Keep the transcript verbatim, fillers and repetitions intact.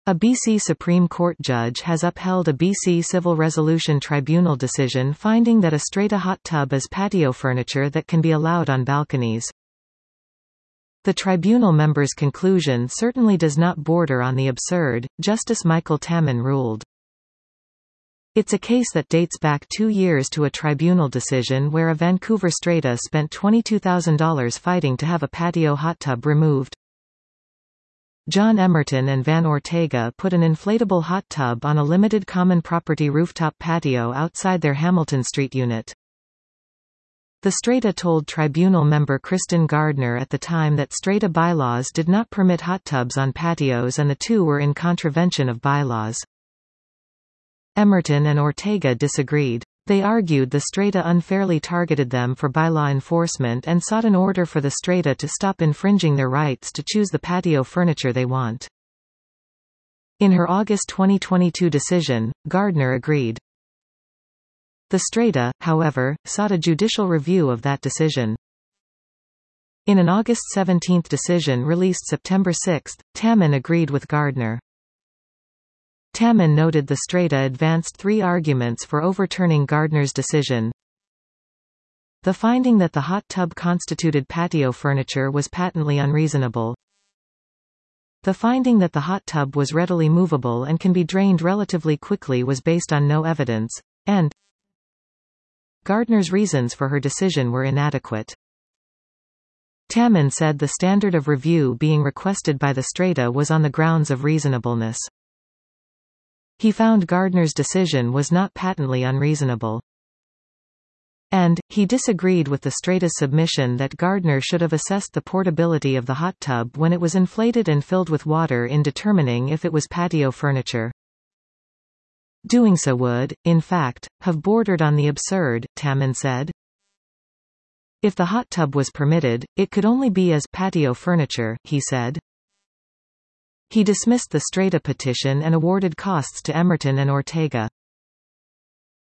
A B C Supreme Court judge has upheld a B C Civil Resolution Tribunal decision finding that a strata hot tub is patio furniture that can be allowed on balconies. The tribunal member's conclusion certainly does not border on the absurd, Justice Michael Tammen ruled. It's a case that dates back two years to a tribunal decision where a Vancouver strata spent twenty-two thousand dollars fighting to have a patio hot tub removed. John Emerton and Van Ortega put an inflatable hot tub on a limited common property rooftop patio outside their Hamilton Street unit. The strata told tribunal member Kristen Gardner at the time that strata bylaws did not permit hot tubs on patios and the two were in contravention of bylaws. Emerton and Ortega disagreed. They argued the strata unfairly targeted them for bylaw enforcement and sought an order for the strata to stop infringing their rights to choose the patio furniture they want. In her August twenty twenty-two decision, Gardner agreed. The strata, however, sought a judicial review of that decision. In an August seventeenth decision released September sixth, Tammen agreed with Gardner. Tammen noted the strata advanced three arguments for overturning Gardner's decision. The finding that the hot tub constituted patio furniture was patently unreasonable. The finding that the hot tub was readily movable and can be drained relatively quickly was based on no evidence, and Gardner's reasons for her decision were inadequate. Tammen said the standard of review being requested by the strata was on the grounds of reasonableness. He found Gardner's decision was not patently unreasonable. And, he disagreed with the strata's submission that Gardner should have assessed the portability of the hot tub when it was inflated and filled with water in determining if it was patio furniture. Doing so would, in fact, have bordered on the absurd, Tammen said. If the hot tub was permitted, it could only be as patio furniture, he said. He dismissed the strata petition and awarded costs to Emerton and Ortega.